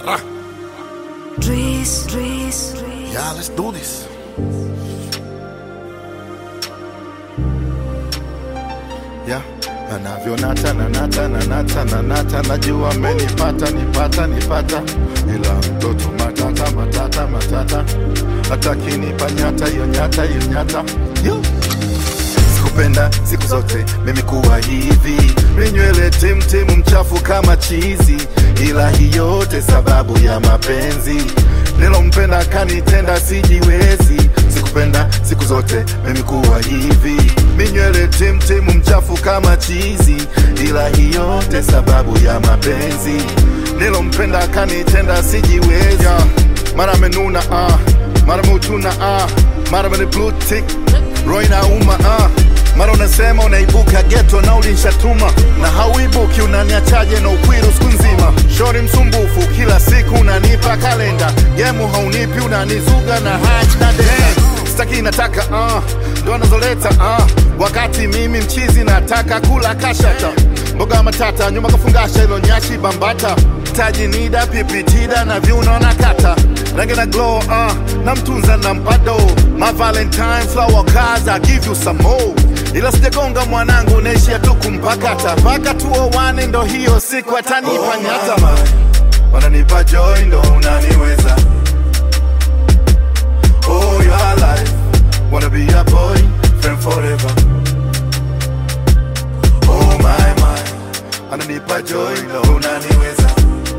Yeah, let's do this. Yeah. Anavyonata nanata najua amenipata nipata ila mtoto matata atakinipa nyata hiyo nyata yo. Sikupenda siku zote mimi kuwa hivi, minywele timu mchafu kama chizi, ila hiyo yote sababu ya mapenzi. Nilompenda kanitenda sijiwezi. Sikupenda siku zote mimi kuwa hivi, minywele timu mchafu kama chizi, ila hiyo yote sababu ya mapenzi. Nilompenda kanitenda sijiwezi. Mara menuna mara mutuna mara mene blue tick roy na uma mara unasema unaibuka ghetto na ulinshatuma, na hauibuki unaniachaje na ukwiru siku nzima. Shori msumbufu kila siku unanipa kalenda, gemu haunipi unanizuga na haji na denda. Sitaki nataka ndo anazoleta wakati mimi mchizi nataka kula kashata, mboga matata nyuma kafungasha ilo nyashi bambata, taji nida pipitida na viuno na kata, rangi na glow na mtunza na mpado, my valentine flower cars I give you some more, ila sijagonga mwanangu naishia tu kumpakata, mpaka tuowane ndo hiyo siku atanipa nyata. Wananipa joy ndo unaniweza, oh your life, wanna be your boy, friend forever. Oh my, ananipa joy ndo unaniweza,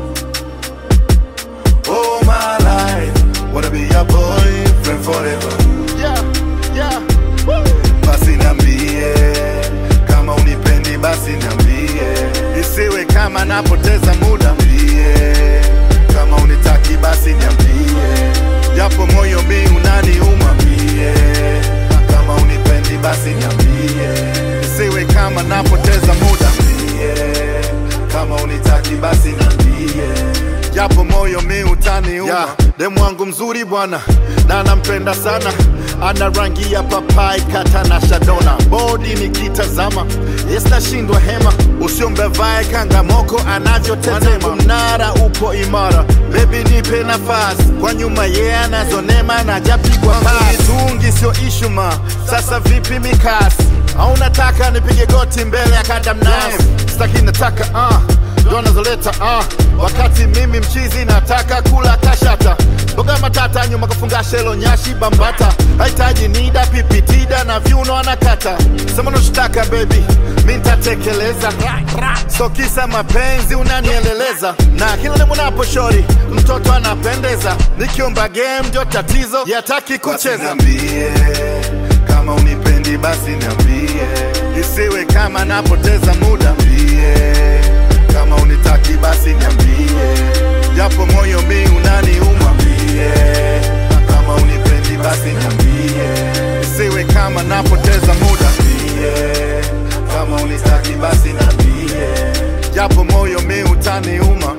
oh my life, wanna be your boy, friend forever. Yeah, woo. Basi niambie kama unipendi, basi niambie, isiwe kama napoteza muda. Niambie kama unitaki, basi niambie, japo moyo mi unaniuma. Niambie kama unipendi, basi niambie, isiwe kama napoteza muda. Niambie kama unitaki, basi niambie, japo moyo mi utaniuma. Demu wangu mzuri bwana na nampenda sana, ana rangi ya papai kata na shadona, body nikitazama nashindwa hema, usiombe vae kangamoko anavyotezema, mnara upo imara, baby nipe nafasi, kwa nyuma anazonema na japigwa pasi, tungi sio ishuma, sasa vipi mikasi, au nataka nipige goti mbele ya kadamnasi. Sitaki nataka ndo anazoleta wakati mimi mchizi nataka kula kashata, mboga matata nyuma kafungasha ilo nyashi bambata, haitaji nida pipitida na viuno anakata, sema unachotaka baby mi nitatekeleza, so kisa mapenzi unanieleleza, na kila demu napo shori mtoto anapendeza, nikiomba game ndio tatizo yataki kucheza. Niambie kama unipendi, basi niambie, isiwe kama napoteza muda. Niambie kama unitaki, basi niambie, japo moyo mi unaniuma. Niambie kama unipendi, basi niambie, isiwe kama napoteza muda. Niambie kama unitaki, basi niambie, japo moyo mi utaniuma.